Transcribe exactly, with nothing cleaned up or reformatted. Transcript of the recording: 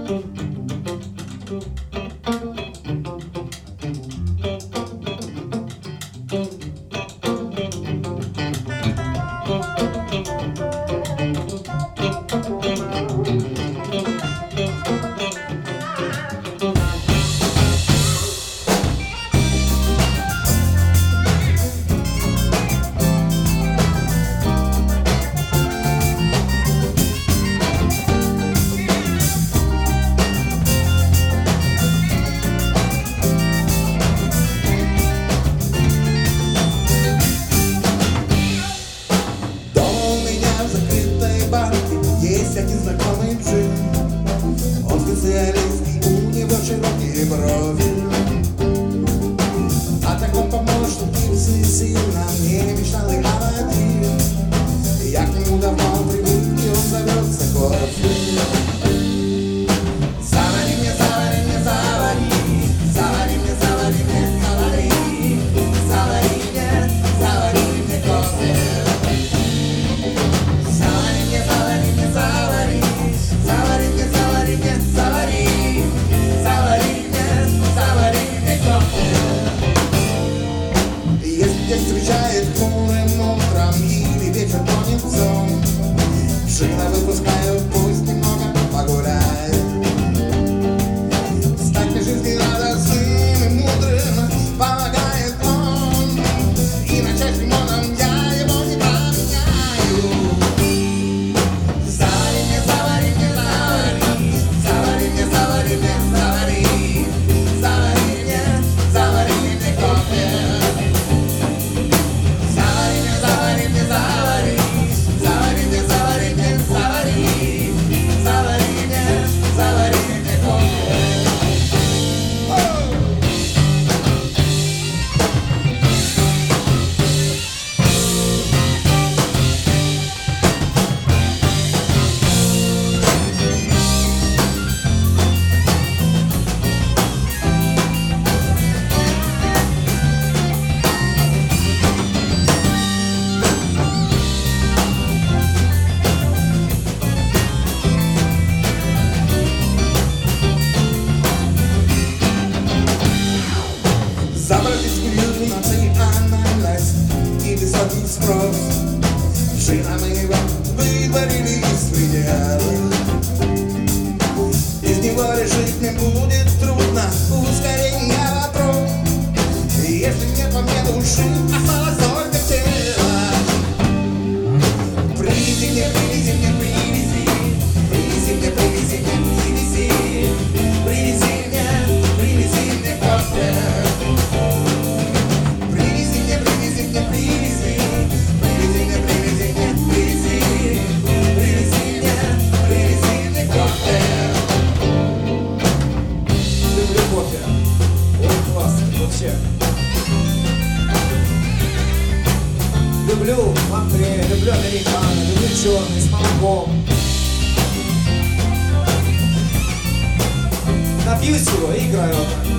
Есть один знакомый джин, он специалист, у него широкие брови. О таком помощнике сильно мне мечтал и Аладдин. Я к нему давно привык, и он зовется кофе. Завари мне, завари мне, завари, завари мне, завари мне, завари, завари мне, завари мне кофе. Встречает хмурым утром или вечер тонет сон. Джина выпускают, пусть немного погуляет. Стать для жизни радостным и мудрым помогает он. И начать лимоном я его не поменяю. Завари мне, завари мне, завари, завари мне, завари мне, завари, завари мне, завари мне кофе. Забрались в национальность и высокий спрос. Джина мы его выдворили из пределов. Без него решить не будет трудно ускорение вопрос. Если нет во мне души, осталось только тело. Привези мне, привези мне, привези, привези мне, привези мне, привези, привези мне, привези мне кофе. Люблю Монтре, люблю американо, люблю черный с молоком. Напьюсь его и играю.